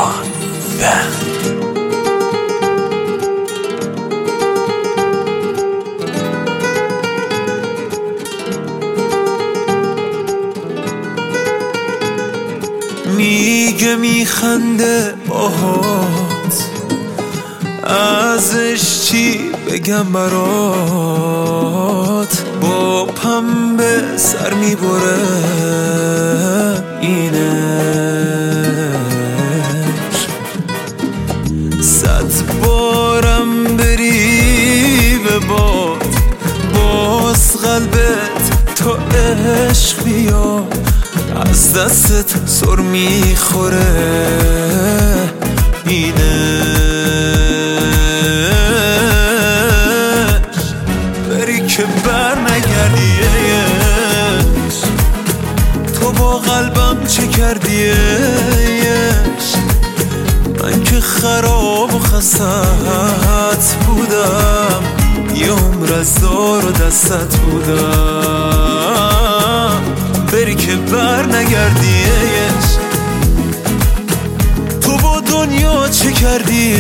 میگه میخنده باهات، ازش چی بگم برات؟ با پنبه سر میبره اینش، 100 بارم بری به باد باز قلبت تا عشق بیاد، از دستت سر میخوره اینش. بری که بر نگردیش، تو با قلبم چه کردیش؟ من که خراب و خستت بودم، یه عمر از دار و دستت بودم. بری که بر نگردیش، تو با دنیا چه کردیش؟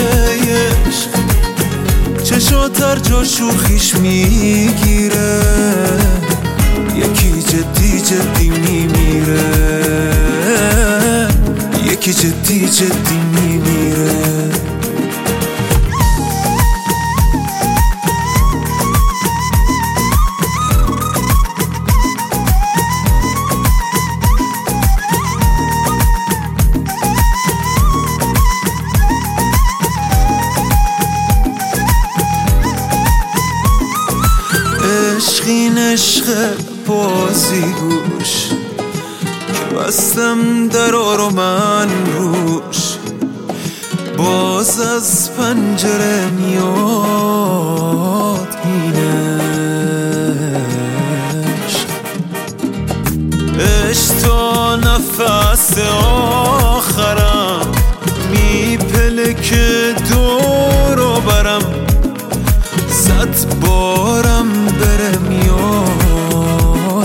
چشات هر جا شوخیش میگیره، یکی جدی جدی میمیره، یکی جدی جدی میمیره. عشقین عشق بازی گوش که بستم درا رو من روش، باز از پنجره میاد اینش. عشق تا نفس آخرم میپلکه دور و برم، 100 بارم بره میاد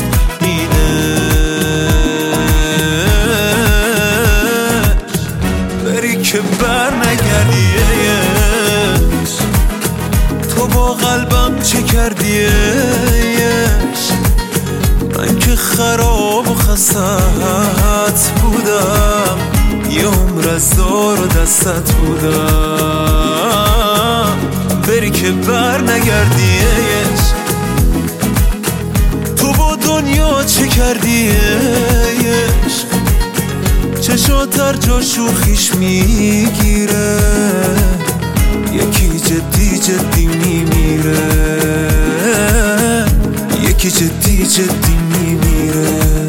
اینش. بری که بر نگردیش، تو با قلبم چه کردیش؟ من که خراب و خستت بودم، یه عمر از دار و دستت بودم. بری که بر نگردیش، تو با دنیا چه کردیش؟ چشات هر جا شوخیش میگیره، یکی جدی جدی میمیره، یکی جدی جدی میمیره.